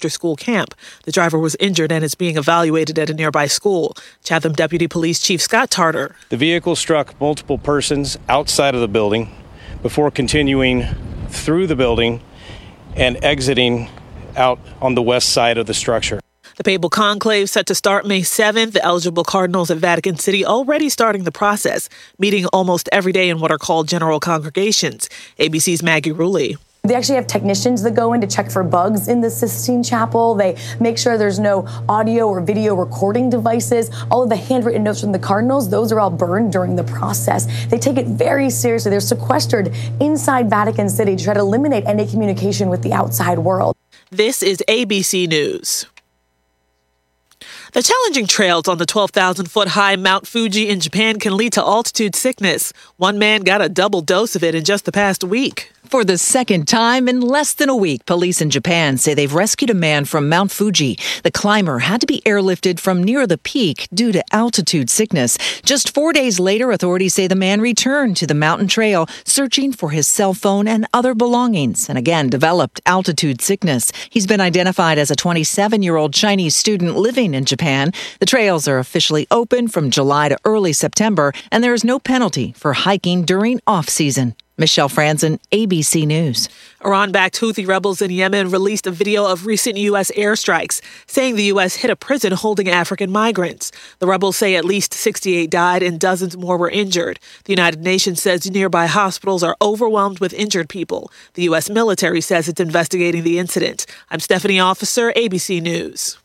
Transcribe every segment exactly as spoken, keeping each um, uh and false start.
after-school camp. The driver was injured and is being evaluated at a nearby school. Chatham Deputy Police Chief Scott Tarter. The vehicle struck multiple persons outside of the building before continuing through the building and exiting out on the west side of the structure. The papal conclave set to start May seventh. The eligible cardinals at Vatican City already starting the process, meeting almost every day in what are called general congregations. A B C's Maggie Rulli. They actually have technicians that go in to check for bugs in the Sistine Chapel. They make sure there's no audio or video recording devices. All of the handwritten notes from the cardinals, those are all burned during the process. They take it very seriously. They're sequestered inside Vatican City to try to eliminate any communication with the outside world. This is A B C News. The challenging trails on the twelve thousand foot high Mount Fuji in Japan can lead to altitude sickness. One man got a double dose of it in just the past week. For the second time in less than a week, police in Japan say they've rescued a man from Mount Fuji. The climber had to be airlifted from near the peak due to altitude sickness. Just four days later, authorities say the man returned to the mountain trail, searching for his cell phone and other belongings, and again developed altitude sickness. He's been identified as a twenty-seven-year-old Chinese student living in Japan. The trails are officially open from July to early September, and there is no penalty for hiking during off-season. Michelle Franzen, A B C News. Iran-backed Houthi rebels in Yemen released a video of recent U S airstrikes, saying the U S hit a prison holding African migrants. The rebels say at least sixty-eight died and dozens more were injured. The United Nations says nearby hospitals are overwhelmed with injured people. The U S military says it's investigating the incident. I'm Stephanie Officer, A B C News.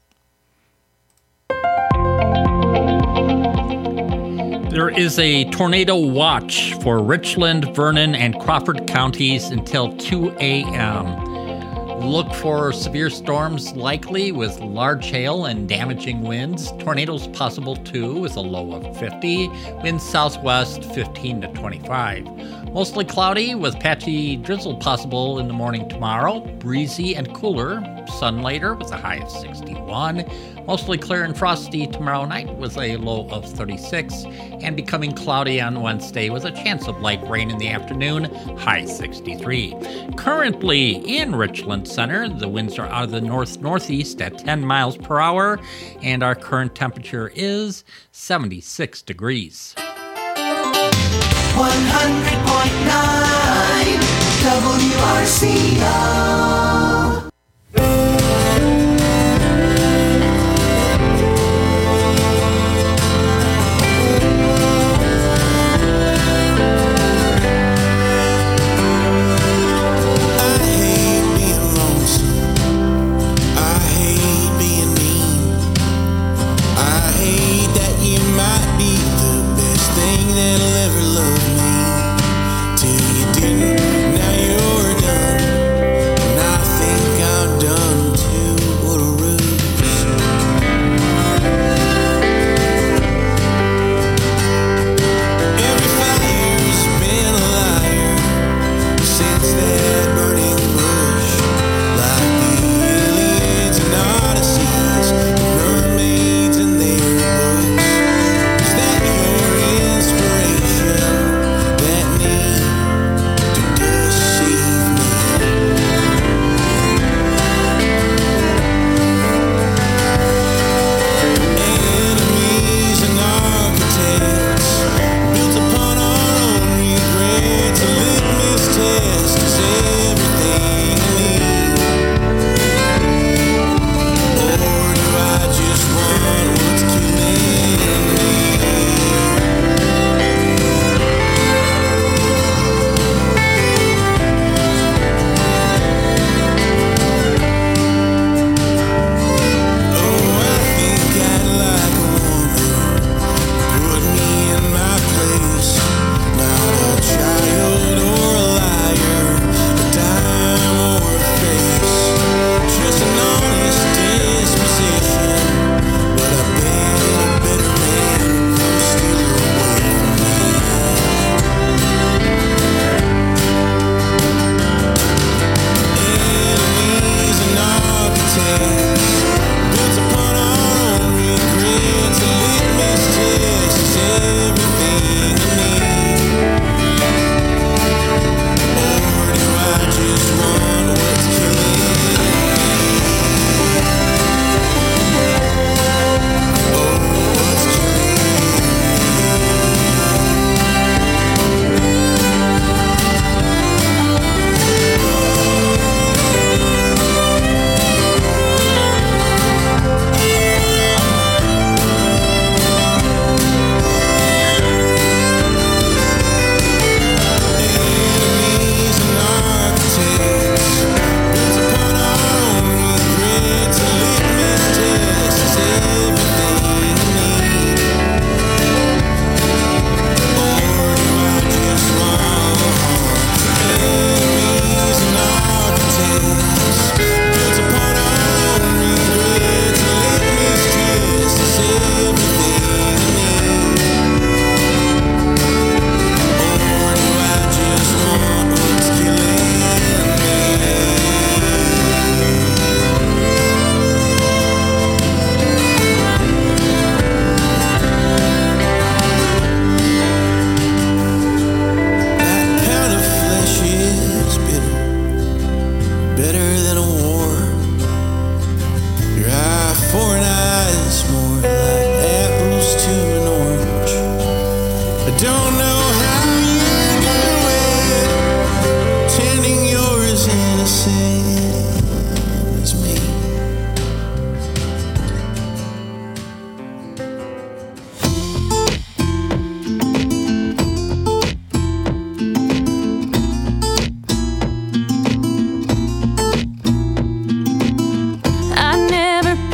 There is a tornado watch for Richland, Vernon, and Crawford counties until two a.m. Look for severe storms likely with large hail and damaging winds. Tornadoes possible too with a low of fifty. Winds southwest fifteen to twenty-five. Mostly cloudy with patchy drizzle possible in the morning tomorrow. Breezy and cooler. Sun later with a high of sixty-one. Mostly clear and frosty tomorrow night with a low of thirty-six. And becoming cloudy on Wednesday with a chance of light rain in the afternoon, high sixty-three. Currently in Richland Center, the winds are out of the north-northeast at ten miles per hour, and our current temperature is seventy-six degrees. one hundred point nine W R C O. Now you're done, and I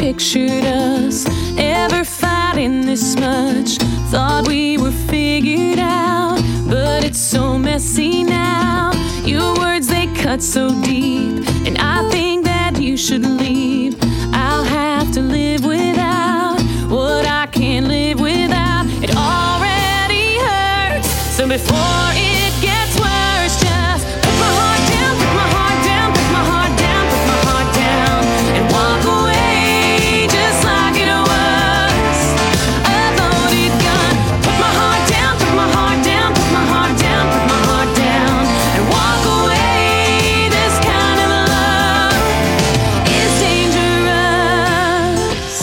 pictured us ever fighting this much. Thought we were figured out, but it's so messy now. Your words, they cut so deep, and I think that you should leave. I'll have to live without what I can't live without. It already hurts, so before it gets worse, just put my heart down, put my heart down, put my heart down, put my heart down, and walk away just like it was a loaded gun. Put my heart down, put my heart down, put my heart down, put my heart down, and walk away. This kind of love is dangerous.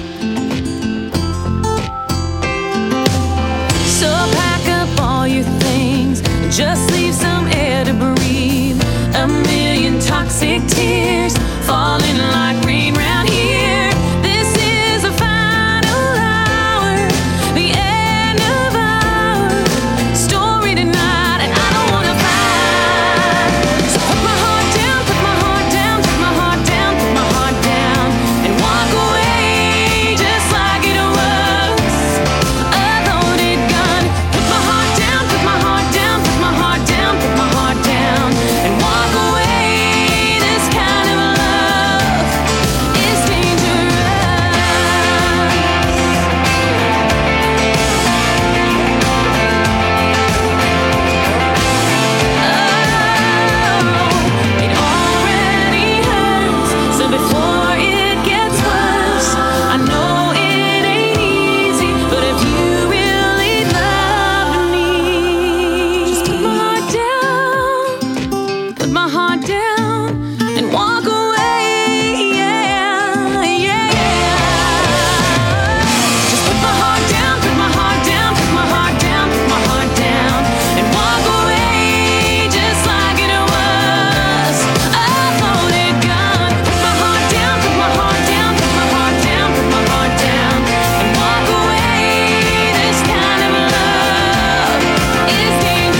So pack up all your things, just leave some air to breathe. A million toxic tears falling like rain round here. This is the final hour, the end of our story tonight, and I don't wanna fight. So put my heart down, put my heart down, put my heart down, put my heart down, and walk away just like it was a loaded gun. Put my heart down, put my heart down, put my heart down, put my heart down, and walk away. This kind of love is dangerous. Oh, it already hurts, so before it gets worse, I know it ain't easy, but if you really love me, just put my heart down, put my heart down, and walk away. Yeah, yeah, yeah. Just put my heart down, put my heart down, put my heart down, put my heart down, and walk away just like it was a loaded gun. Put my heart down, put my heart down, put my heart down, put my heart down, and walk away. This kind of love is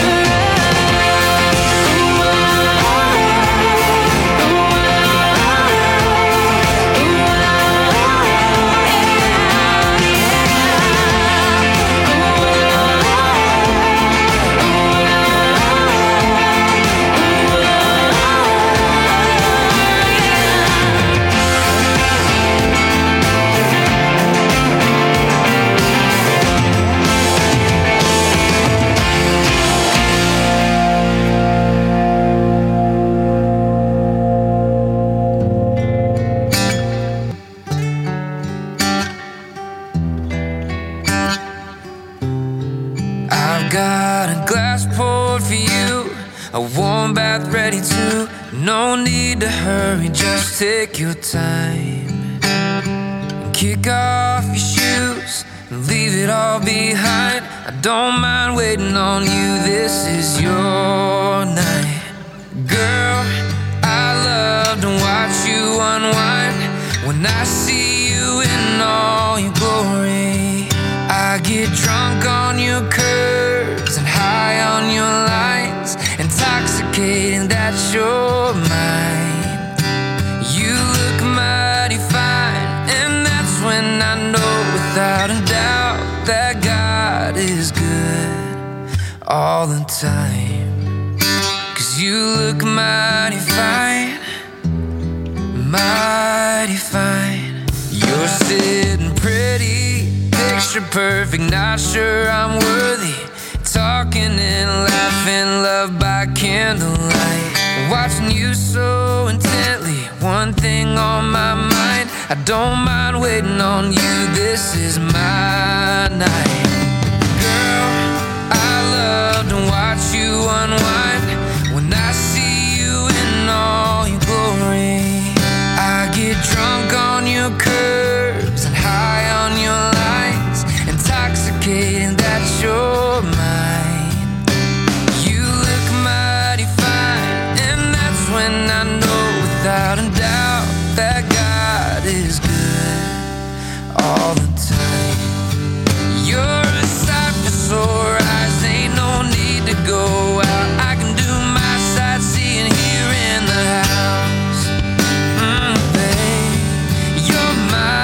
I've got a glass poured for you, a warm bath ready to. No need to hurry, just take your time. Kick off your shoes and leave it all behind. I don't mind waiting on you, this is your night. Girl, I love to watch you unwind. When I see you in all your glory, I get drunk on your curves and high on your lines, intoxicating that you're mine. You look mighty fine, and that's when I know without a doubt that God is good all the time. 'Cause you look mighty fine, mighty fine. You're sitting pretty, picture perfect, not sure I'm worthy. Talking and laughing, love by candlelight. Watching you so intently, one thing on my mind. I don't mind waiting on you, this is my night. Girl, I love to watch you unwind. When I see you in all your glory, I get drunk on your curves and high on your lines, intoxicating that you're mine. You look mighty fine, and that's when I know without a doubt that God is good all the time. You're a sight for sore eyes, ain't no need to go out. I can do my sightseeing here in the house. Mm, babe, you're my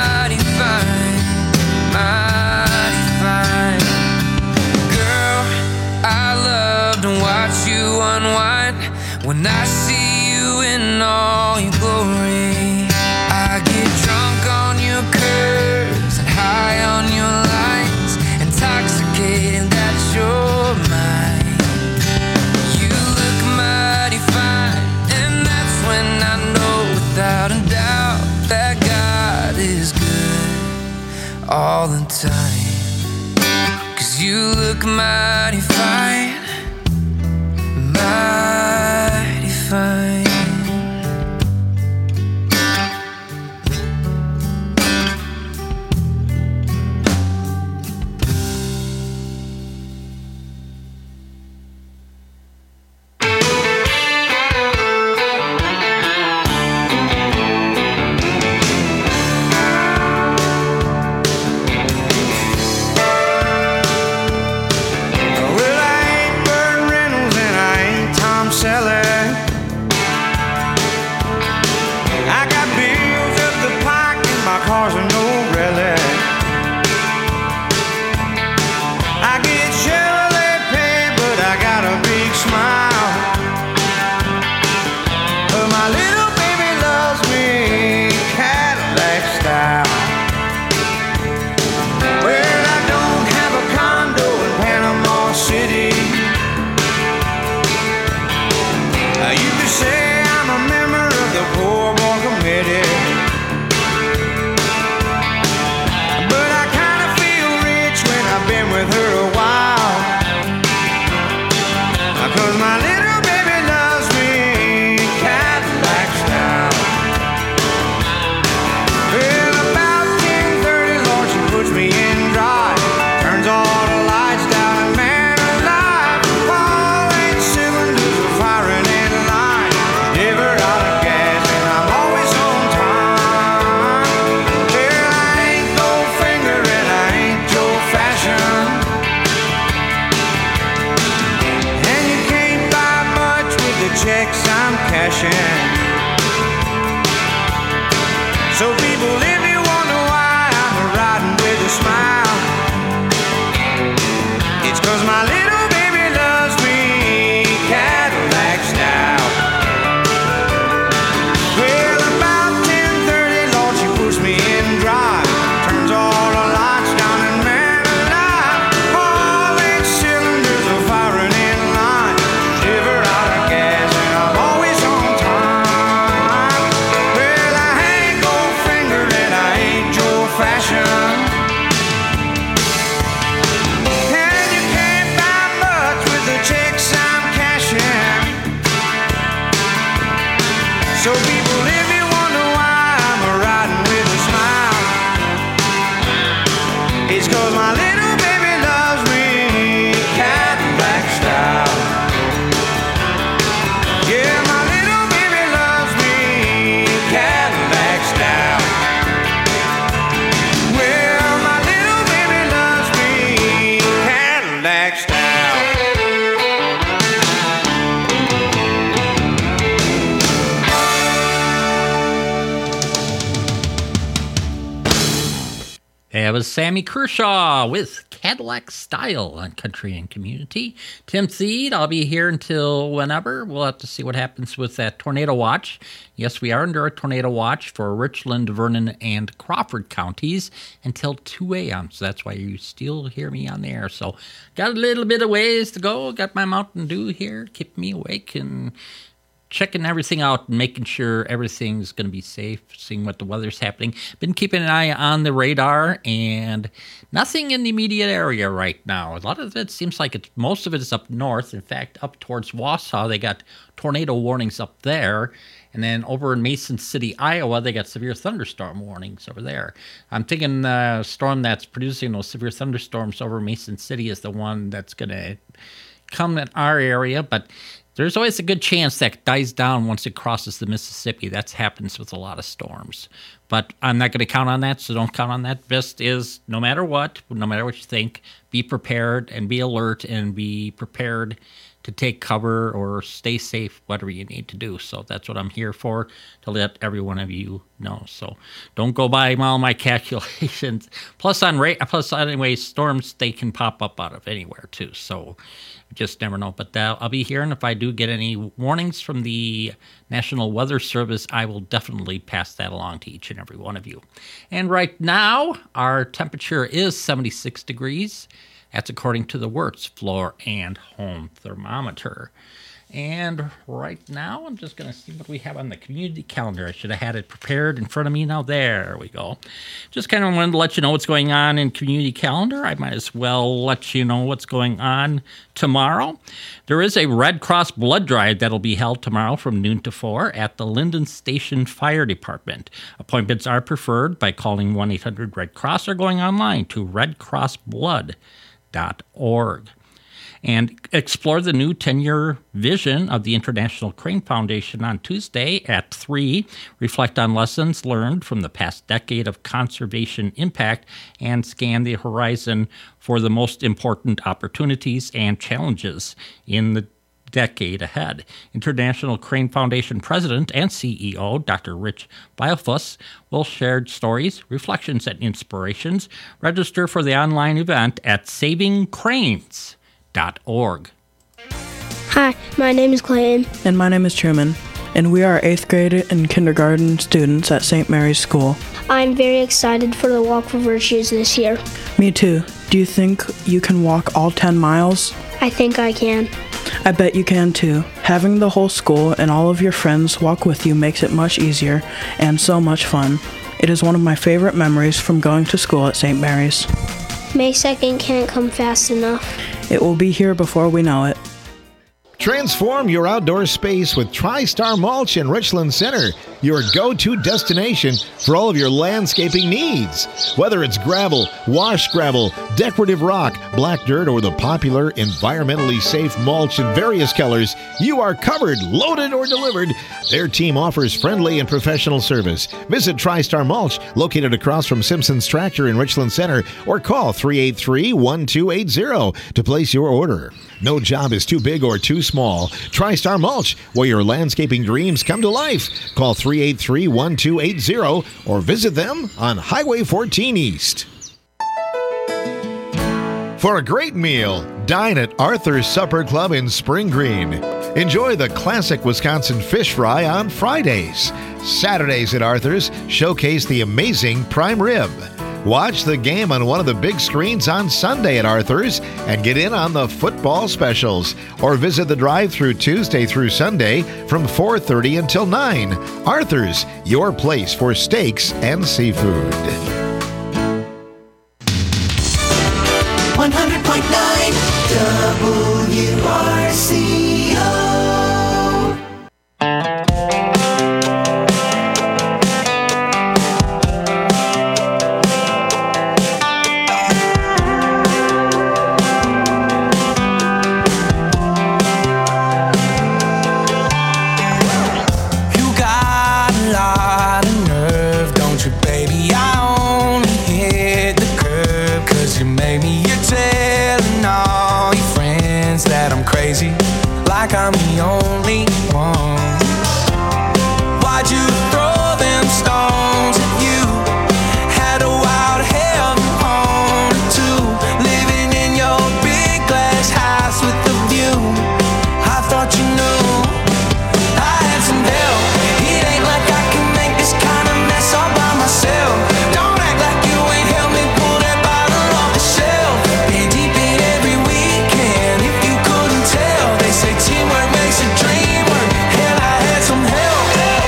all the time. 'Cause you look mighty fine, mighty fine. That was Sammy Kershaw with Cadillac Style on Country and Community. Tim Thede, I'll be here until whenever. We'll have to see what happens with that tornado watch. Yes, we are under a tornado watch for Richland, Vernon, and Crawford counties until two a.m. So that's why you still hear me on the air. So got a little bit of ways to go. Got my Mountain Dew here, keeping me awake and checking everything out and making sure everything's going to be safe, seeing what the weather's happening. Been keeping an eye on the radar, and nothing in the immediate area right now. A lot of it seems like it's most of it is up north. In fact, up towards Wausau, they got tornado warnings up there. And then over in Mason City, Iowa, they got severe thunderstorm warnings over there. I'm thinking the storm that's producing those severe thunderstorms over Mason City is the one that's going to come in our area, but there's always a good chance that dies down once it crosses the Mississippi. That happens with a lot of storms. But I'm not going to count on that, so don't count on that. Best is, no matter what, no matter what you think, be prepared and be alert and be prepared to take cover or stay safe, whatever you need to do. So that's what I'm here for, to let every one of you know. So don't go by all my calculations. Plus, on ra- plus anyway, storms, they can pop up out of anywhere too. So just never know. But that, I'll be here, and if I do get any warnings from the National Weather Service, I will definitely pass that along to each and every one of you. And right now, our temperature is seventy-six degrees. That's according to the Wirtz Floor and Home Thermometer. And right now, I'm just going to see what we have on the community calendar. I should have had it prepared in front of me. Now, there we go. Just kind of wanted to let you know what's going on in community calendar. I might as well let you know what's going on tomorrow. There is a Red Cross blood drive that'll be held tomorrow from noon to four at the Linden Station Fire Department. Appointments are preferred by calling one eight hundred red cross or going online to red cross blood dot org. And explore the new ten-year vision of the International Crane Foundation on Tuesday at three. Reflect on lessons learned from the past decade of conservation impact and scan the horizon for the most important opportunities and challenges in the decade ahead. International Crane Foundation President and C E O Doctor Rich Biofuss will share stories, reflections, and inspirations. Register for the online event at saving cranes dot org. Hi, my name is Clayton. And my name is Truman. And we are eighth grade and kindergarten students at Saint Mary's School. I'm very excited for the Walk for Virtues this year. Me too. Do you think you can walk all ten miles? I think I can. I bet you can too. Having the whole school and all of your friends walk with you makes it much easier and so much fun. It is one of my favorite memories from going to school at Saint Mary's. May second can't come fast enough. It will be here before we know it. Transform your outdoor space with TriStar Mulch in Richland Center, your go-to destination for all of your landscaping needs. Whether it's gravel, wash gravel, decorative rock, black dirt, or the popular environmentally safe mulch in various colors, you are covered, loaded, or delivered. Their team offers friendly and professional service. Visit TriStar Mulch, located across from Simpson's Tractor in Richland Center, or call three eight three, one two eight zero to place your order. No job is too big or too small. TriStar Mulch, where your landscaping dreams come to life. Call three eight three, one two eight zero or visit them on Highway fourteen East. For a great meal, dine at Arthur's Supper Club in Spring Green. Enjoy the classic Wisconsin fish fry on Fridays. Saturdays at Arthur's showcase the amazing prime rib. Watch the game on one of the big screens on Sunday at Arthur's and get in on the football specials. Or visit the drive-thru Tuesday through Sunday from four thirty until nine. Arthur's, your place for steaks and seafood. one hundred point nine W R C O. Like I'm the only one. Why'd you throw them stones at you? Had a wild hell on too. Living in your big glass house with the view. I thought you knew I had some help. It ain't like I can make this kind of mess all by myself. Don't act like you ain't helped me pull that bottle off the shelf. Been deep in every weekend. If you couldn't tell, they say teamwork makes a dream work. Hell, I had some help.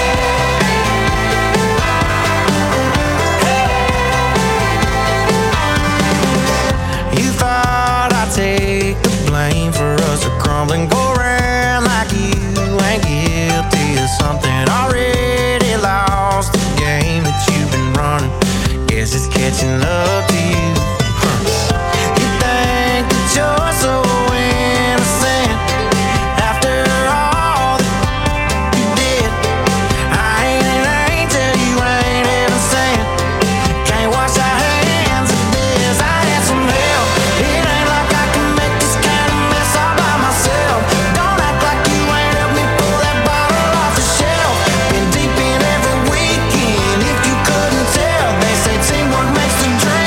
You thought I'd take the blame for us to crumble and go around like you ain't guilty of something already lost. The game that you've been running, guess it's catching up to you. Huh. You think that you're so innocent after all that you did. I ain't an angel, you ain't innocent. Can't wash our hands of this. I had some help. It ain't like I can make this kind of mess all by myself. Don't act like you ain't helped me pull that bottle off the shelf. Been deep in every weekend. If you couldn't tell, they say teamwork makes the dream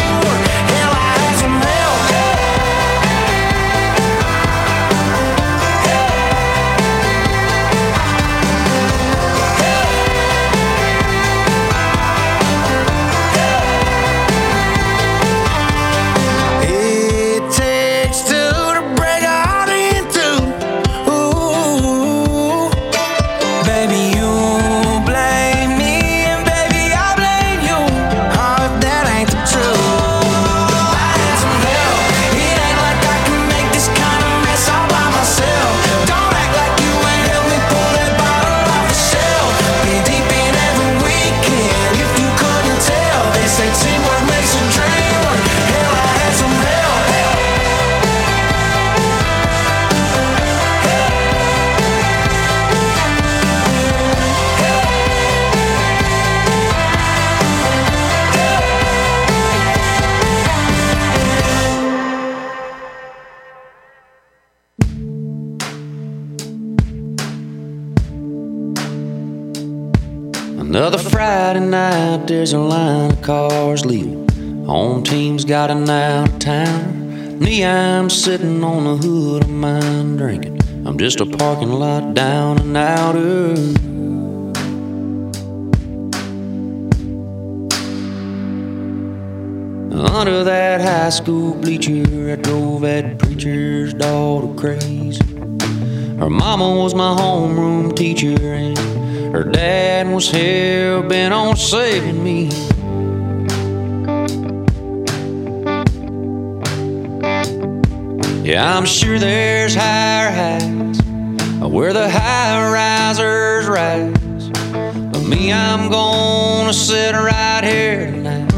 Friday night, there's a line of cars leaving. Home team's got an out of town. Me, I'm sitting on the hood of mine drinking. I'm just a parking lot down and outer. Under that high school bleacher, I drove that preacher's daughter crazy. Her mama was my homeroom teacher, and her dad was hell-bent on saving me. Yeah, I'm sure there's higher heights where the high-risers rise, but me, I'm gonna sit right here tonight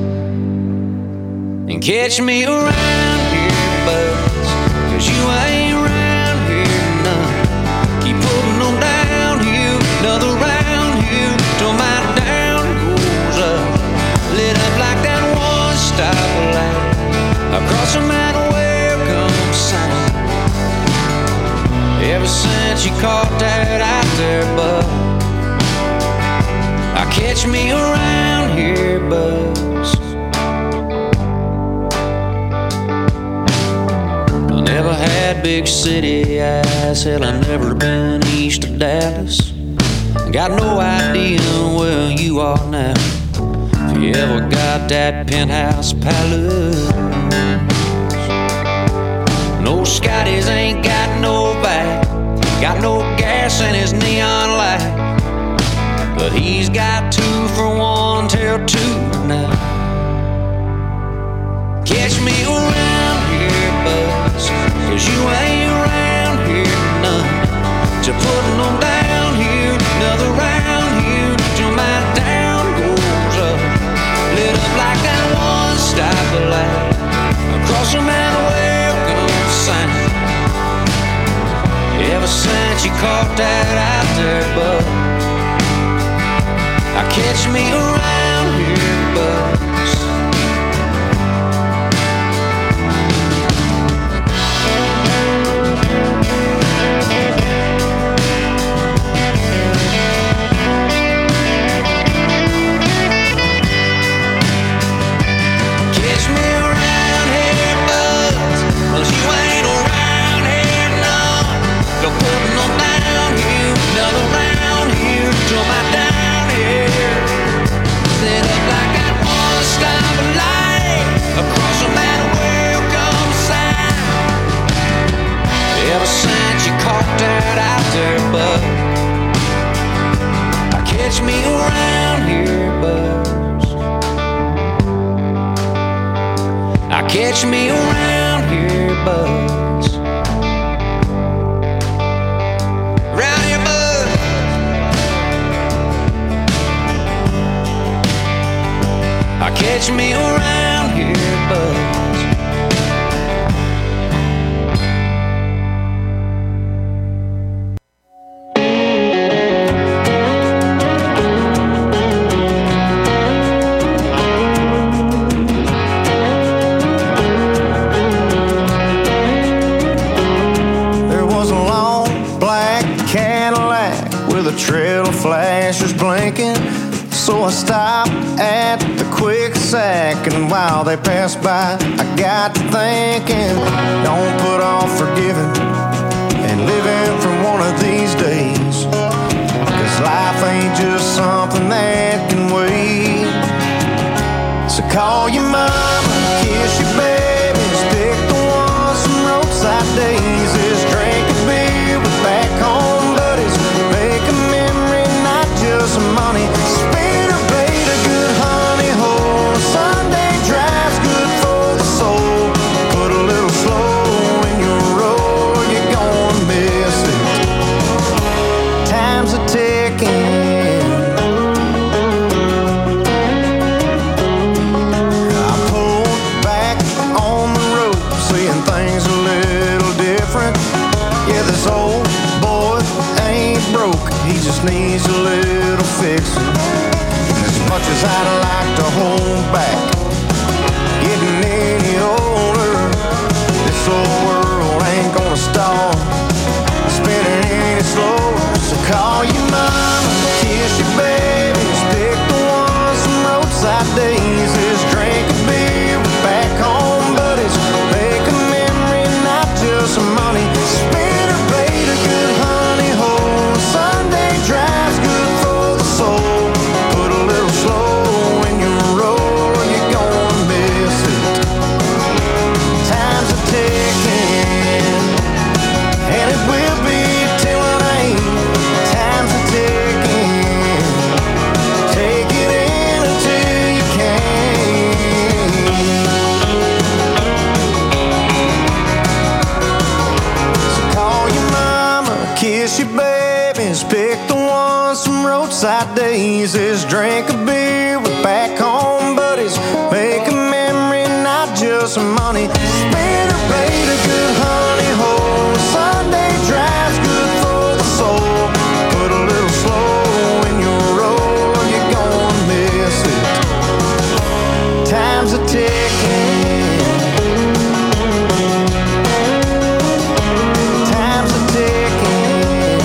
and catch me around here, buzz, 'cause you ain't around here none. Keep putting them downhill, another round here till my down goes up, lit up like that one stoplight across the mountain. Ever since you caught that out there, bud, I catch me around here, buzz. I never had big city eyes, hell, I never been east of Dallas. Got no idea where you are now, if you ever got that penthouse palace. No Scotties ain't got no back, got no gas in his neon light, but he's got two for one till two tonight. Catch me around here, buzz, 'cause you ain't around here none. To putting them down here, another round here till my down goes up, lit up like that one stoplight across the mountain. Ever since you caught that out there, bud, I catch me around here, buzz. Catch me around here, buzz, 'cause you ain't around here none. Don't put no down here, another round here till my down here. Set up like I wanna stop a light across the matter welcome sign. Ever since you caught that out there, bud, I catch me around here, buzz. I catch me around here, buzz. Catch me around here, buzz. There was a long black Cadillac with a trail of flashers blinking, so I stopped at the quick sack, and while they passed by, I got to thinking, don't put off forgiving and living for one of these days, 'cause life ain't just something that can wait. So call your mama, kiss your babies, pick the ones from roadside daisies, drink a beer with back home buddies, make a memory, not just money. Spin or bait a good honey hole, Sunday drive's good for the soul. Put a little slow in your roll, you're gonna miss it. Time's a ticking. I pulled back on the road, seeing things a little different. Yeah, this old boy ain't broke, he just needs a little fixing. As much as I'd like to hold back, getting any older, this old world ain't gonna stall, spinning any slower. So call your mama, kiss your babies, pick the Time's a ticking. Time's a ticking.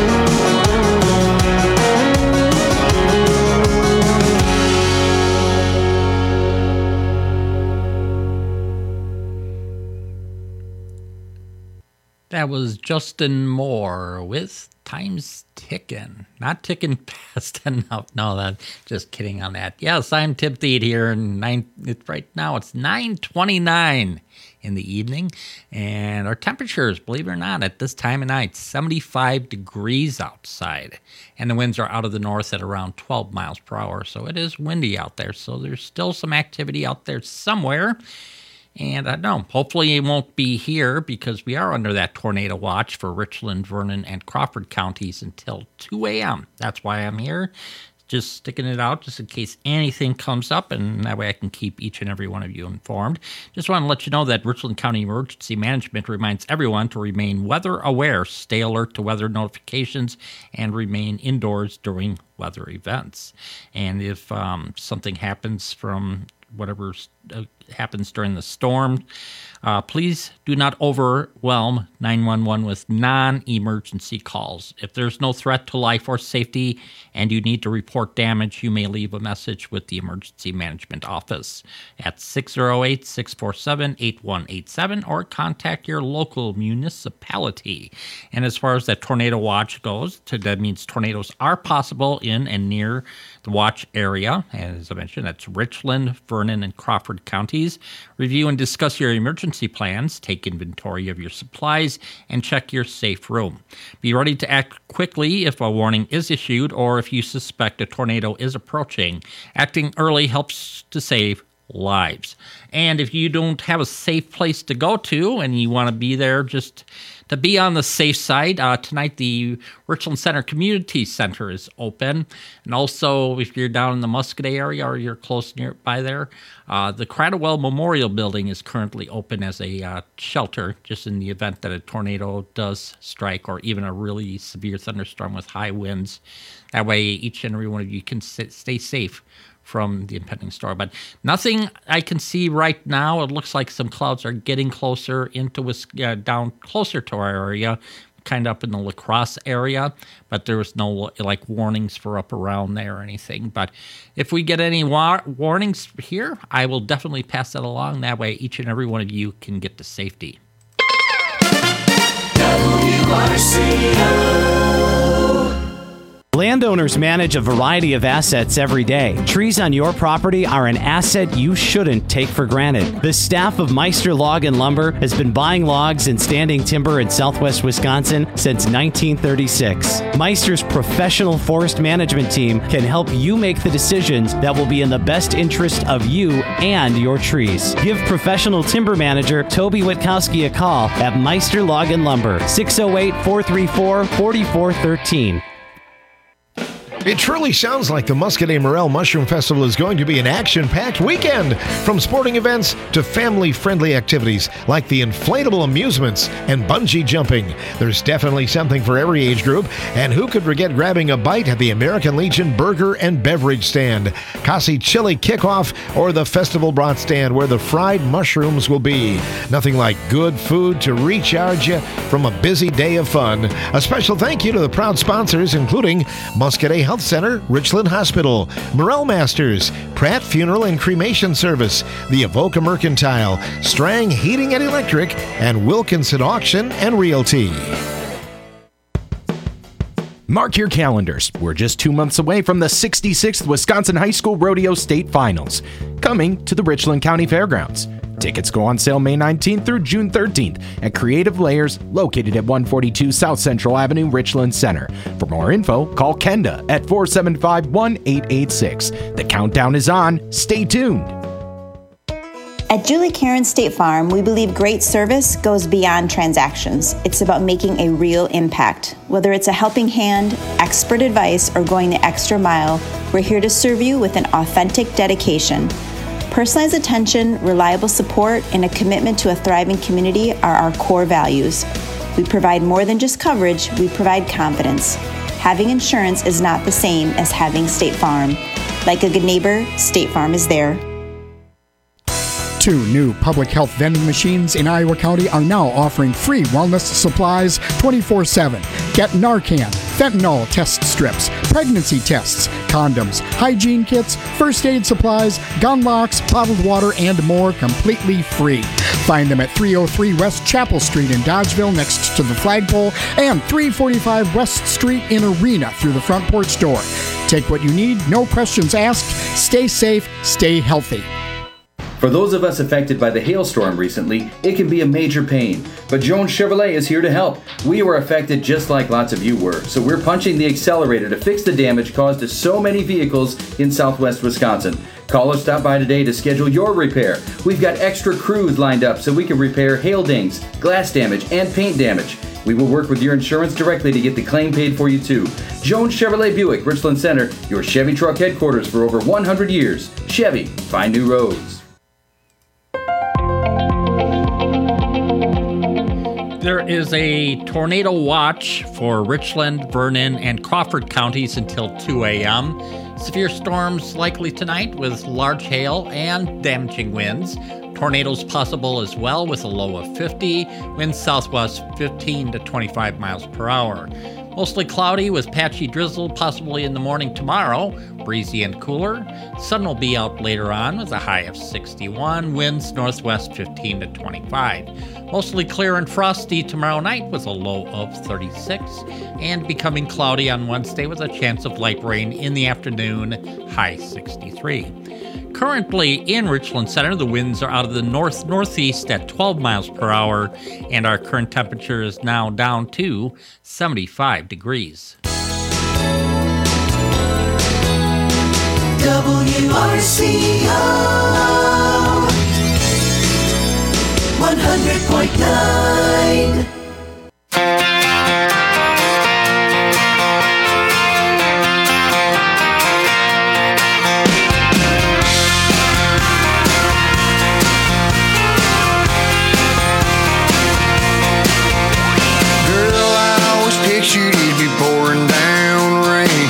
That was Justin Moore with Time's Ticking. Not ticking fast enough. No, that just kidding on that. Yes, I'm Tim Thede here, and nine. It's right now it's nine twenty-nine in the evening, and our temperatures, believe it or not, at this time of night, seventy-five degrees outside, and the winds are out of the north at around twelve miles per hour. So it is windy out there. So there's still some activity out there somewhere. And I don't know, hopefully it won't be here because we are under that tornado watch for Richland, Vernon, and Crawford counties until two a.m. That's why I'm here, just sticking it out just in case anything comes up, and that way I can keep each and every one of you informed. Just want to let you know that Richland County Emergency Management reminds everyone to remain weather aware, stay alert to weather notifications, and remain indoors during weather events. And if um, something happens from whatever uh, happens during the storm, uh, please do not overwhelm nine one one with non-emergency calls. If there's no threat to life or safety and you need to report damage, you may leave a message with the Emergency Management Office at six oh eight, six four seven, eight one eight seven or contact your local municipality. And as far as that tornado watch goes, that means tornadoes are possible in and near the watch area. And as I mentioned, that's Richland, Vernon, and Crawford counties. Review and discuss your emergency plans, take inventory of your supplies, and check your safe room. Be ready to act quickly if a warning is issued or if you suspect a tornado is approaching. Acting early helps to save lives. And if you don't have a safe place to go to and you want to be there just to be on the safe side, uh, tonight the Richland Center Community Center is open. And also, if you're down in the Muscoda area or you're close nearby there, uh, the Cradwell Memorial Building is currently open as a uh, shelter, just in the event that a tornado does strike or even a really severe thunderstorm with high winds. That way, each and every one of you can sit, stay safe from the impending storm. But nothing I can see right now. It looks like some clouds are getting closer into uh, down closer to our area, kind of up in the La Crosse area, but there was no like warnings for up around there or anything. But if we get any wa- warnings here, I will definitely pass that along. That way each and every one of you can get to safety. W R C O. Landowners manage a variety of assets every day. Trees on your property are an asset you shouldn't take for granted. The staff of Meister Log and Lumber has been buying logs and standing timber in southwest Wisconsin since nineteen thirty-six. Meister's professional forest management team can help you make the decisions that will be in the best interest of you and your trees. Give professional timber manager Toby Witkowski a call at Meister Log and Lumber, six oh eight, four three four, four four one three. It truly sounds like the Muscoda Morel Mushroom Festival is going to be an action-packed weekend, from sporting events to family-friendly activities like the inflatable amusements and bungee jumping. There's definitely something for every age group, and who could forget grabbing a bite at the American Legion Burger and Beverage Stand, Kasi Chili Kickoff, or the Festival Brat Stand where the fried mushrooms will be. Nothing like good food to recharge you from a busy day of fun. A special thank you to the proud sponsors, including Muscoda Health Center, Richland Hospital, Morel Masters, Pratt Funeral and Cremation Service, the Avoca Mercantile, Strang Heating and Electric, and Wilkinson Auction and Realty. Mark your calendars. We're just two months away from the sixty-sixth Wisconsin High School Rodeo State Finals, coming to the Richland County Fairgrounds. Tickets go on sale May nineteenth through June thirteenth at Creative Layers, located at one forty-two South Central Avenue, Richland Center. For more info, call Kenda at four seven five, one eight eight six. The countdown is on. Stay tuned. At Julie Karen State Farm, we believe great service goes beyond transactions. It's about making a real impact. Whether it's a helping hand, expert advice, or going the extra mile, we're here to serve you with an authentic dedication. Personalized attention, reliable support, and a commitment to a thriving community are our core values. We provide more than just coverage, we provide confidence. Having insurance is not the same as having State Farm. Like a good neighbor, State Farm is there. Two new public health vending machines in Iowa County are now offering free wellness supplies twenty-four seven. Get Narcan, fentanyl test strips, pregnancy tests, condoms, hygiene kits, first aid supplies, gun locks, bottled water, and more completely free. Find them at three oh three West Chapel Street in Dodgeville next to the flagpole and three forty-five West Street in Arena through the front porch door. Take what you need, no questions asked. Stay safe, stay healthy. For those of us affected by the hailstorm recently, it can be a major pain. But Jones Chevrolet is here to help. We were affected just like lots of you were, so we're punching the accelerator to fix the damage caused to so many vehicles in southwest Wisconsin. Call or stop by today to schedule your repair. We've got extra crews lined up so we can repair hail dings, glass damage, and paint damage. We will work with your insurance directly to get the claim paid for you too. Jones Chevrolet Buick, Richland Center, your Chevy truck headquarters for over one hundred years. Chevy, find new roads. There is a tornado watch for Richland, Vernon, and Crawford counties until two a.m. Severe storms likely tonight with large hail and damaging winds. Tornadoes possible as well with a low of fifty. Winds southwest fifteen to twenty-five miles per hour. Mostly cloudy with patchy drizzle possibly in the morning tomorrow. Breezy and cooler. Sun will be out later on with a high of sixty-one. Winds northwest fifteen to twenty-five. Mostly clear and frosty tomorrow night with a low of thirty-six. And becoming cloudy on Wednesday with a chance of light rain in the afternoon, high sixty-three. Currently in Richland Center, the winds are out of the north-northeast at twelve miles per hour, and our current temperature is now down to seventy-five degrees. W R C O one hundred point nine. Pictured it'd be pouring down rain,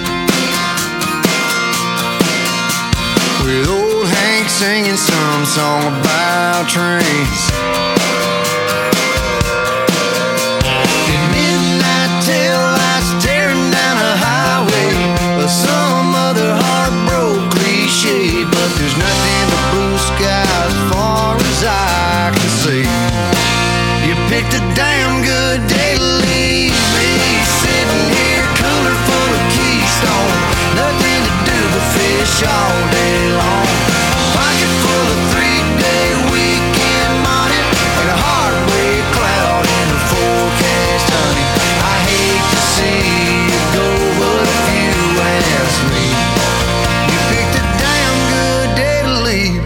with old Hank singing some song about trains. At midnight tail lights tearing down a highway, or some other heartbroken cliche, but there's nothing but blue sky as far as I can see. You picked a damn good day to leave. Sitting here, cooler full of Keystone, nothing to do but fish all day long. Pocket full of three-day weekend money, and a heartbreak cloud in the forecast, honey. I hate to see you go, but if you ask me, you picked a damn good day to leave.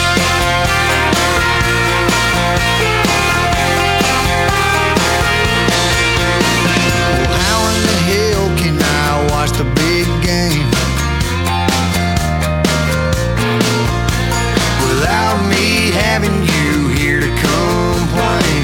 Watch the big game without me having you here to complain.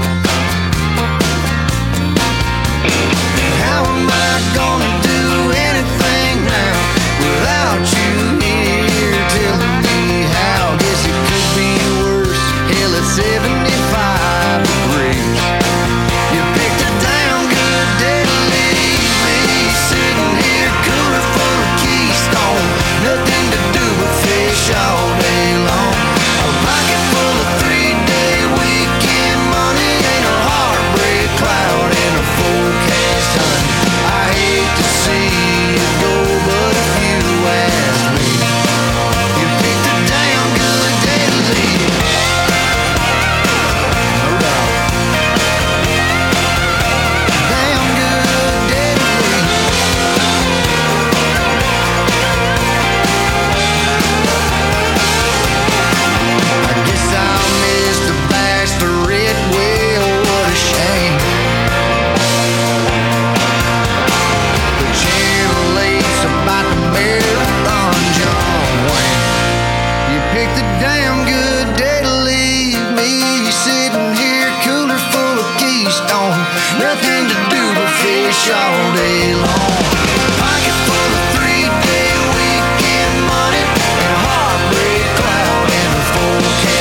How am I gonna do anything now without you here telling me how? Guess it could be worse. Hell, it's seventy-five degrees. You picked a damn good day to leave me sitting here, cooler full of Keystone, nothing to do but fish all day long. A pocket full of three-day weekend money, ain't a heartbreak cloud in a forecast, honey. I hate to see you go, but if you ask me, you picked a damn good day to leave. No doubt. Damn good day to leave. I guess I'll miss the bachelorette, well, what a shame. The Channel eight's about to marathon John Wayne. You picked a damn good day to leave me sitting here, cooler full of Keystone, nothing to do but fish all day long. Pocket full of three-day weekend money, and a heartbreak cloud in the forecast.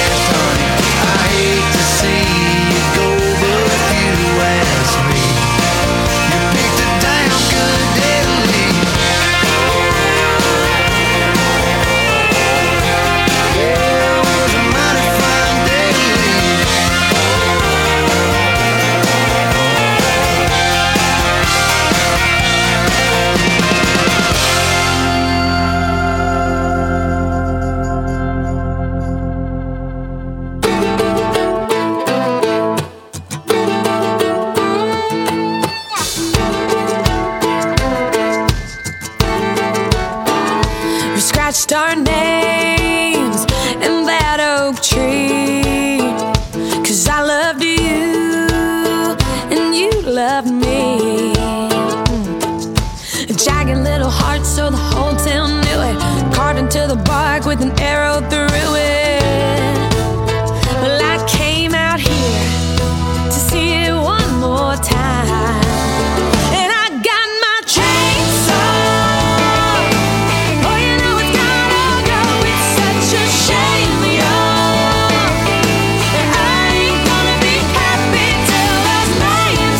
through it. Well, I came out here to see it one more time. And I got my chainsaw. Oh, you know it's gotta go. It's such a shame, y'all. And I ain't gonna be happy till those names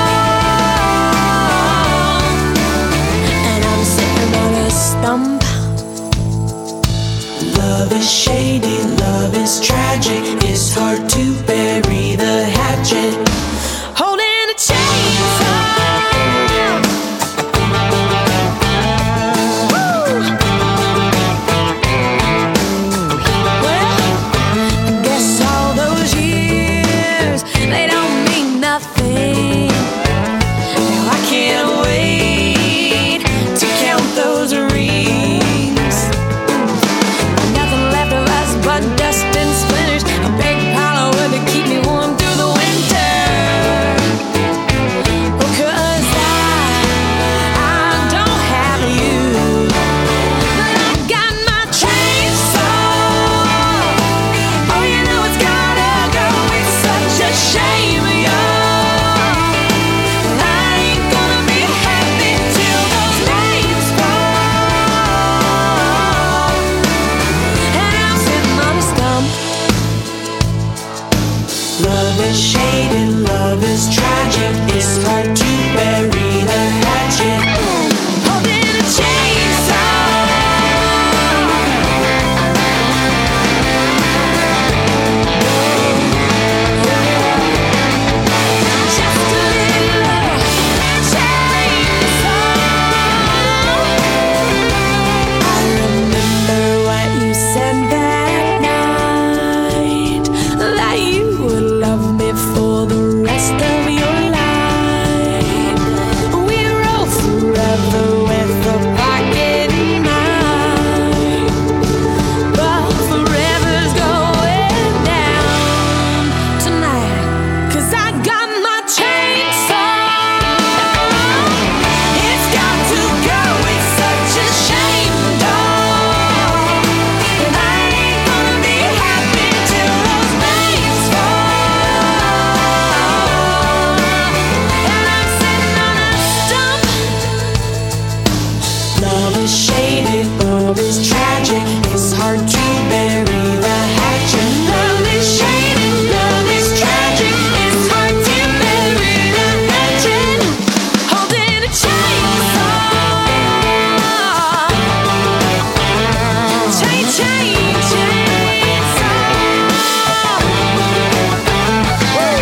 fall. And I'm sitting on a stump. Love is shady, love is tragic. It's hard to bury the hatchet. Holding a chainsaw. Woo! Well, I guess all those years, they don't mean nothing. Now I can't wait to count those rings. Nothing left of us but dust and splinters. A big pile of wood to keep me warm through the winter. Oh, 'cause I, I don't have you. But I got my chainsaw. Oh, you know it's gotta go. It's such a shame, y'all. I ain't gonna be happy till those names fall. And I'm sitting on a stump. Love is shady, love is tragic. It's hard to bury the hatchet. Holding a chainsaw. Just a little chainsaw. I remember what you said that night, that you would love me for the rest of your life. We roll forever with a pocket knife, but forever's going down tonight. 'Cause I got my chainsaw. It's got to go. It's such a shame, dog. And I ain't gonna be happy till those names fall. And I'm sitting on a stump. Love is shady, love is tragic. It's hard to bury the hatchet. Love is shady, love is tragic. It's hard to bury the hatchet. Holding a chainsaw. Chain, chain, chainsaw. Woo!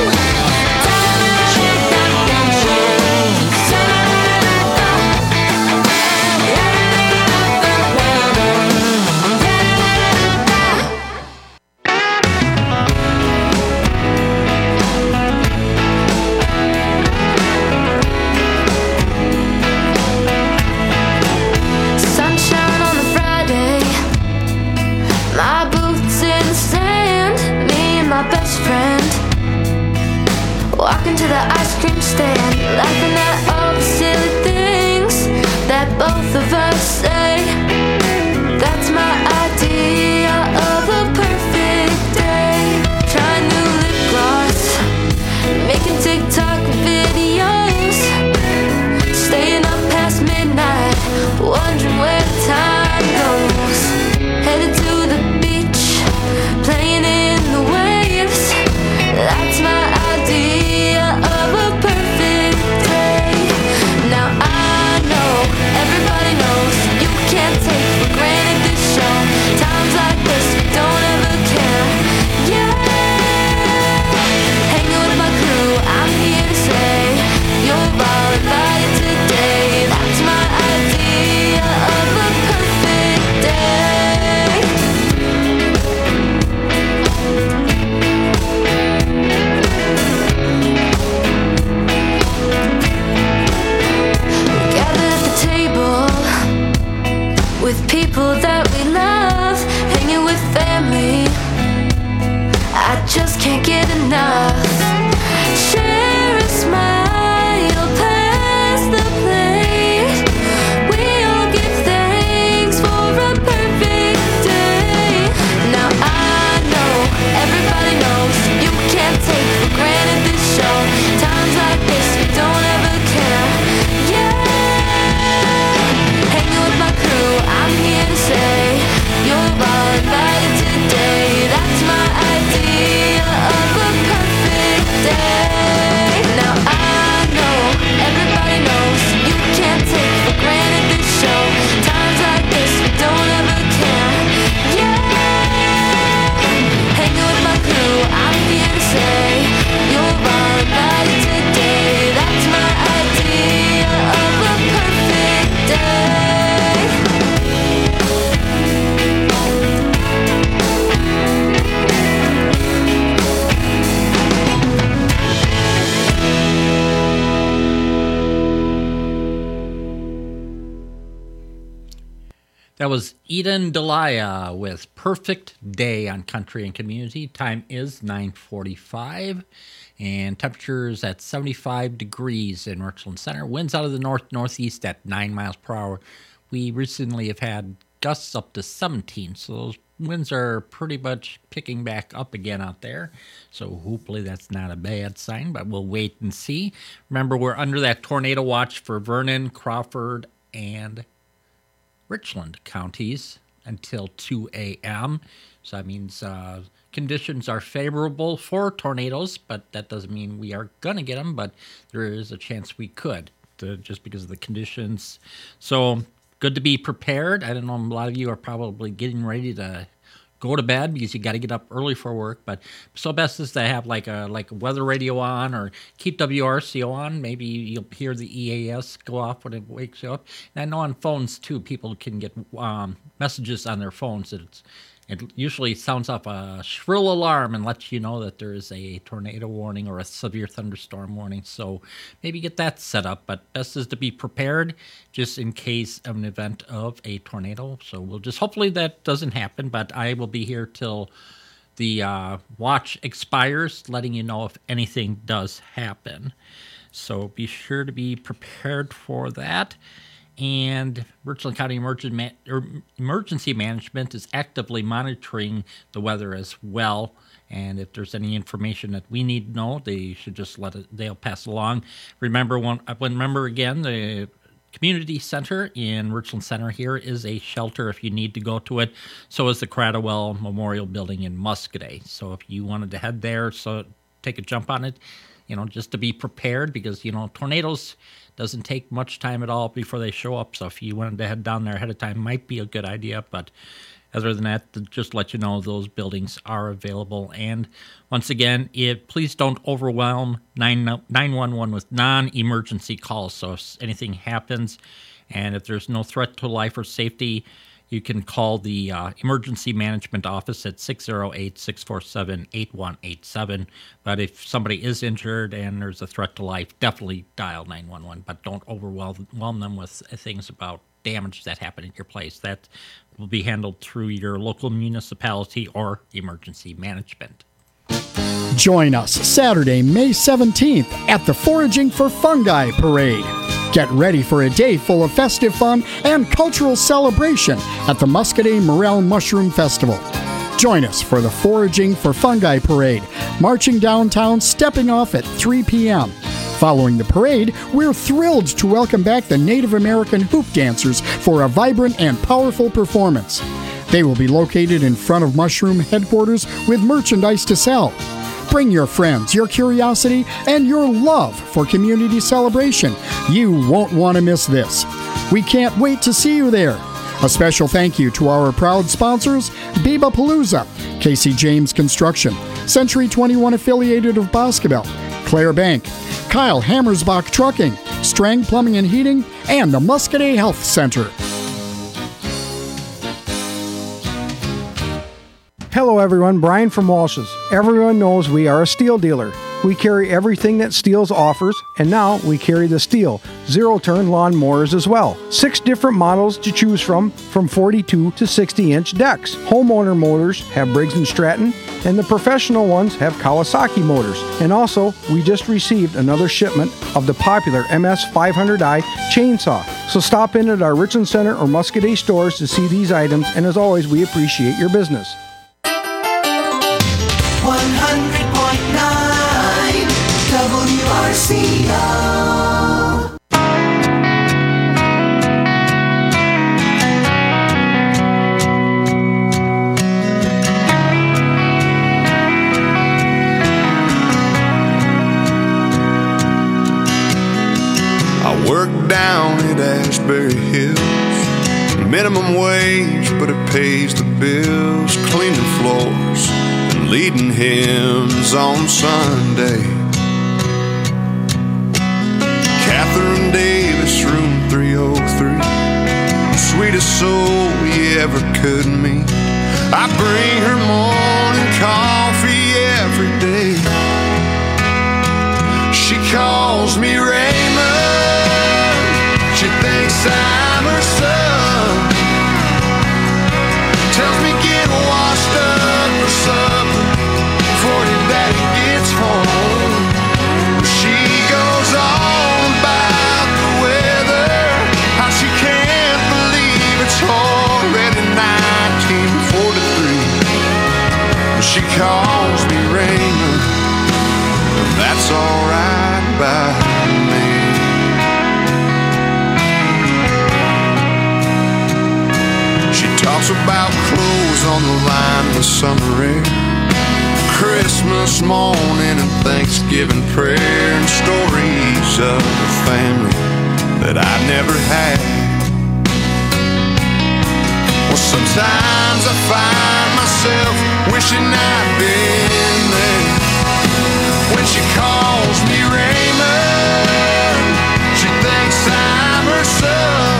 Sunshine on a Friday, my boots in the sand, me and my best friend walking to the ice cream stand, laughing at all the silly things that both of us say. That's my idea of a perfect day. Trying new lip gloss, making TikTok videos, staying up past midnight, wondering where the time goes. Headed to the beach, playing in the waves. That's my idea of a perfect day. Now I know, everybody knows, you can't take for granted this show. Times like this, we don't ever care. Yeah, hanging with my crew, I'm here to say, you're all invited today. That's my idea of a perfect day. We gather at the table with people that we love, hanging with family. I just can't get enough. Share a smile, pass the plate. We all give thanks for a perfect day. That was Eden Delia with Perfect Day on Country and Community. Time is nine forty-five, and temperatures at seventy-five degrees in Richland Center. Winds out of the north-northeast at nine miles per hour. We recently have had gusts up to seventeen, so those winds are pretty much picking back up again out there. So hopefully that's not a bad sign, but we'll wait and see. Remember, we're under that tornado watch for Vernon, Crawford, and Richland counties until two a.m. So that means uh, conditions are favorable for tornadoes, but that doesn't mean we are going to get them, but there is a chance we could, to, just because of the conditions. So good to be prepared. I don't know, a lot of you are probably getting ready to go to bed because you got to get up early for work, but so best is to have like a like a weather radio on or keep W R C O on. Maybe you'll hear the E A S go off when it wakes you up. And I know on phones too, people can get um, messages on their phones that it's it usually sounds off a shrill alarm and lets you know that there is a tornado warning or a severe thunderstorm warning. So maybe get that set up, but best is to be prepared just in case of an event of a tornado. So we'll just, hopefully that doesn't happen, but I will be here till the uh, watch expires, letting you know if anything does happen. So be sure to be prepared for that. And Richland County Emergency Management is actively monitoring the weather as well. And if there's any information that we need to know, they should just let it, they'll pass along. Remember, one, remember again, the community center in Richland Center here is a shelter if you need to go to it. So is the Cradwell Memorial Building in Muscoda. So if you wanted to head there, so take a jump on it, you know, just to be prepared, because, you know, tornadoes doesn't take much time at all before they show up. So if you wanted to head down there ahead of time, might be a good idea. But other than that, just let you know those buildings are available. And once again, it, please don't overwhelm nine one one with non-emergency calls. So if anything happens and if there's no threat to life or safety, you can call the uh, Emergency Management Office at six oh eight, six four seven, eight one eight seven. But if somebody is injured and there's a threat to life, definitely dial nine one one. But don't overwhelm them with things about damage that happened at your place. That will be handled through your local municipality or emergency management. Join us Saturday, May seventeenth at the Foraging for Fungi Parade. Get ready for a day full of festive fun and cultural celebration at the Muscoda Morel Mushroom Festival. Join us for the Foraging for Fungi Parade, marching downtown, stepping off at three p.m. Following the parade, we're thrilled to welcome back the Native American hoop dancers for a vibrant and powerful performance. They will be located in front of Mushroom headquarters with merchandise to sell. Bring your friends, your curiosity, and your love for community celebration. You won't want to miss this. We can't wait to see you there. A special thank you to our proud sponsors, Biba Palooza, Casey James Construction, Century twenty-one Affiliated of Boscobel, Claire Bank, Kyle Hammersbach Trucking, Strang Plumbing and Heating, and the Muscoda Health Center. Hello everyone, Brian from Walsh's. Everyone knows we are a steel dealer. We carry everything that Steels offers, and now we carry the Steel zero-turn lawn mowers as well. Six different models to choose from, from forty-two to sixty inch decks. Homeowner motors have Briggs and Stratton, and the professional ones have Kawasaki motors. And also, we just received another shipment of the popular M S five hundred i chainsaw. So stop in at our Richland Center or Muscoda stores to see these items, and as always, we appreciate your business. one hundred point nine W R C O. I work down at Ashbury Hills. Minimum wage, but it pays the bills. Cleaning floors and leading hymns on Sunday. Catherine Davis, room three oh three. Sweetest soul you ever could meet. I bring her morning coffee every day. She calls me Raymond. She thinks I'm her son. she calls me Raymond, that's alright by me. She talks about clothes on the line in the summer air, Christmas morning and Thanksgiving prayer, and stories of a family that I never had. Well, sometimes I find myself wishing I'd been there. When she calls me Raymond, she thinks I'm her son.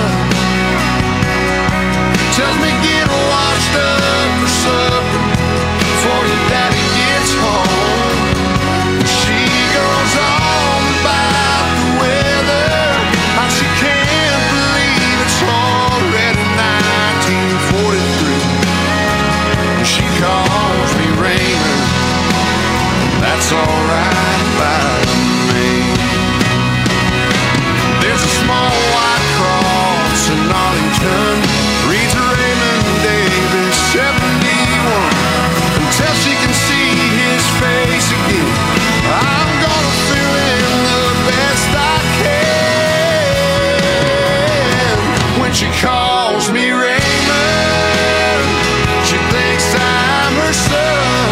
Tells me get washed up for supper before your daddy gets home. She goes on about the weather, how she can't believe it's already nineteen forty-three. She calls me Raymond, that's alright by me. There's a small white cross in Arlington, reads Raymond Davis seventy-one, until she can see his face again. I'm gonna fill in the best I can. When she calls me Raymond, she thinks I'm her son.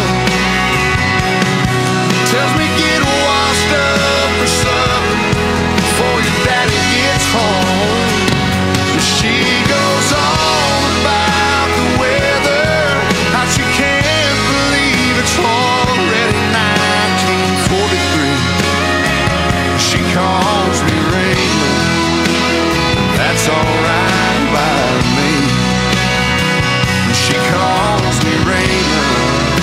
Tells me get washed up for supper before your daddy gets home. She goes on about the weather, how she can't believe it's already nineteen forty-three. She calls me Raymond, that's alright by me. She calls me Raymond,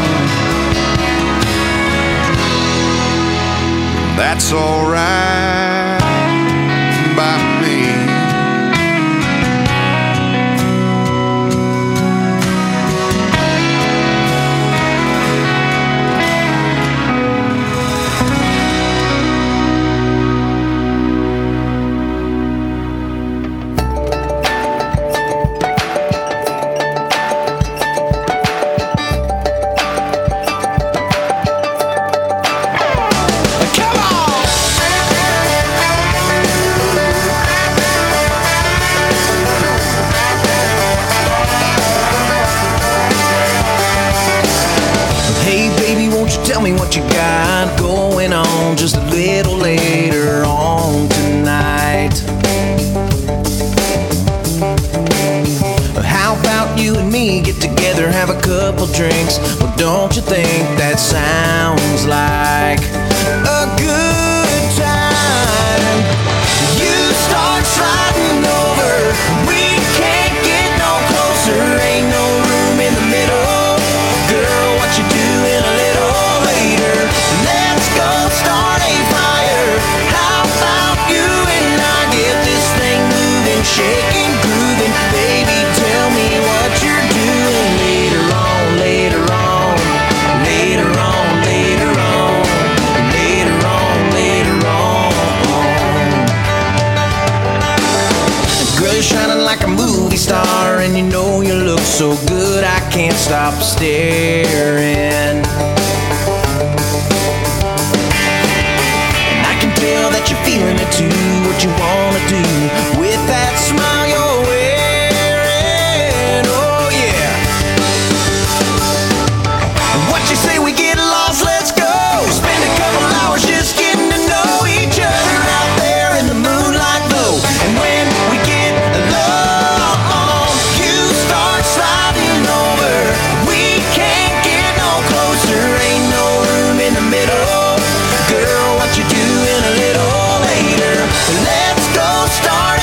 that's alright by me. Tell me what you got going on just a little later on tonight. How about you and me get together, have a couple drinks? Well, don't you think that sounds like a good time? You start sliding over, we can't get no closer, ain't no room in the middle. Girl, what you doing a little later? Let's go start a fire. How about you and I get this thing moving, shaking, grooving? Baby, tell me what you're doing later on, later on, later on, later on, later on, later on. Girl, you're shining like a movie star, and you know you look so good I can't stop staring. Tell that you're feeling it too, what you wanna do with that smile you're wearing, oh yeah. What you say we get lost, let's go, spend a couple hours just getting to know each other out there in the moonlight glow. And when we get along, you start sliding over, we can't get no closer, ain't no room in the middle. Girl, what you doing a little later? Let's go start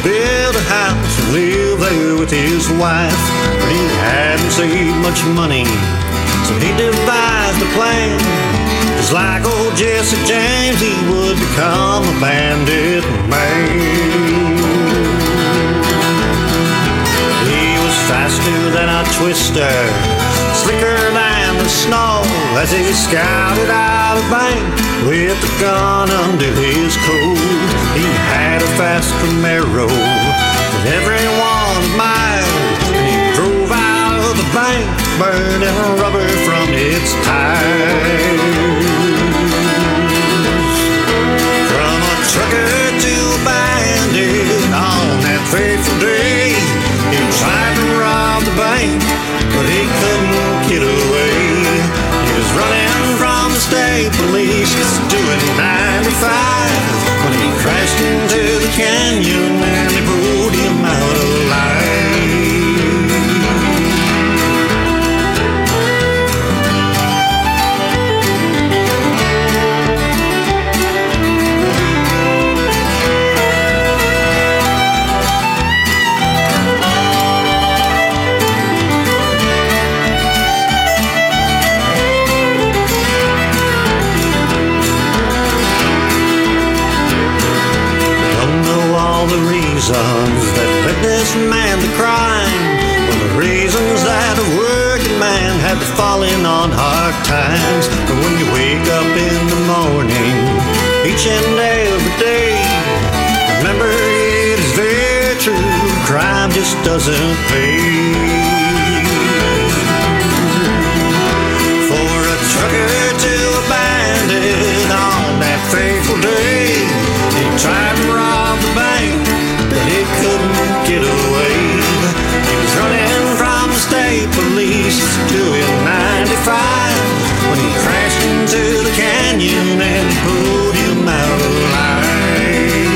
build a house and live there with his wife. But he hadn't saved much money, so he devised a plan. Just like old Jesse James, he would become a bandit man. He was faster than a twister, slicker than the snow, as he scouted out a bank with a gun under his coat. He had a fast Camaro that everyone admired, and he drove out of the bank burning rubber from its tires. From a trucker to a bandit on that fateful day, he tried to rob the bank, but he couldn't get away. He was running from the state police, doing ninety-five, when he crashed into the canyon and they pulled him out alive. That led this man to crime were the reasons that a working man had to fall in on hard times. But when you wake up in the morning, each and every day, remember it is very true, crime just doesn't pay. For a trucker to a bandit on that fateful day, he tried to rob the bank, but he couldn't get away. He was running from the state police, doing ninety-five, when he crashed into the canyon and pulled him out alive.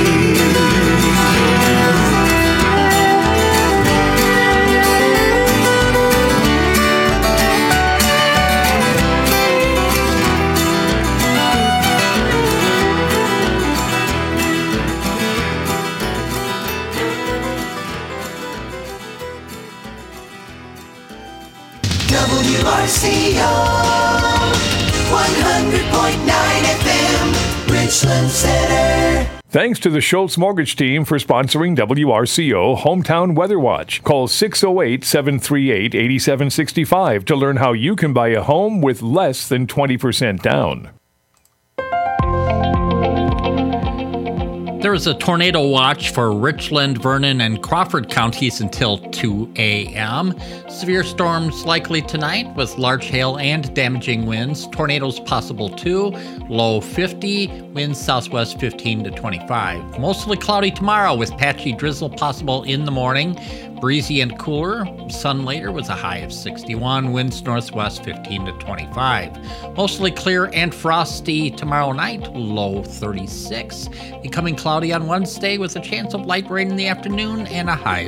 W R C O one hundred point nine F M, Richland Center. Thanks to the Schultz Mortgage Team for sponsoring W R C O Hometown Weather Watch. Call six oh eight, seven three eight, eight seven six five to learn how you can buy a home with less than twenty percent down. There is a tornado watch for Richland, Vernon, and Crawford counties until two a.m. Severe storms likely tonight with large hail and damaging winds. Tornadoes possible too. Low fifty. Winds southwest fifteen to twenty-five. Mostly cloudy tomorrow with patchy drizzle possible in the morning. Breezy and cooler. Sun later with a high of sixty-one. Winds northwest fifteen to twenty-five. Mostly clear and frosty tomorrow night. Low thirty-six. Becoming cloudy on Wednesday with a chance of light rain in the afternoon and a high